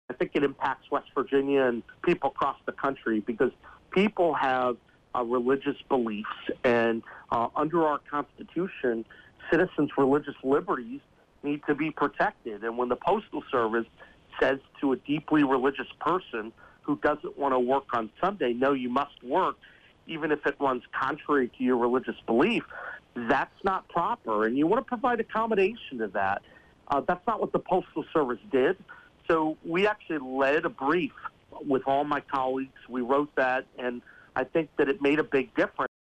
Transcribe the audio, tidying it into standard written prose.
I think it impacts West Virginia and people across the country because people have religious beliefs, and under our Constitution, citizens' religious liberties need to be protected. And when the Postal Service says to a deeply religious person who doesn't want to work on Sunday, no, you must work, even if it runs contrary to your religious belief, that's not proper. And you want to provide accommodation to that. That's not what the Postal Service did. So we actually led a brief with all my colleagues. We wrote that, and I think that it made a big difference.